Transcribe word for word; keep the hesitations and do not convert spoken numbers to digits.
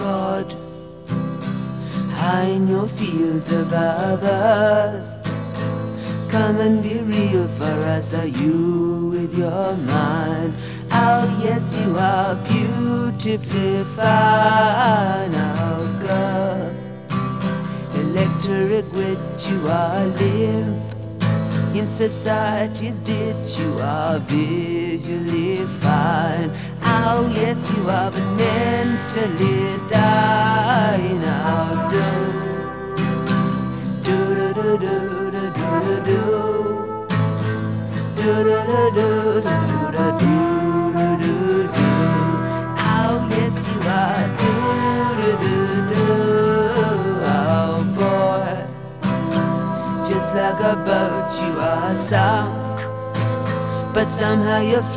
God, high in your fields above earth. Come and be real for us, are you with your mind? Oh yes, you are beautifully fine, oh girl. Electric wit, you are limp. In society's ditch, you are visually fine. Oh yes, you are, but mentally dying. Oh do do do do do do do do do do do do do do do do. Oh yes, you are. Do do do do. Oh boy. Just like a boat you are sunk, but somehow you're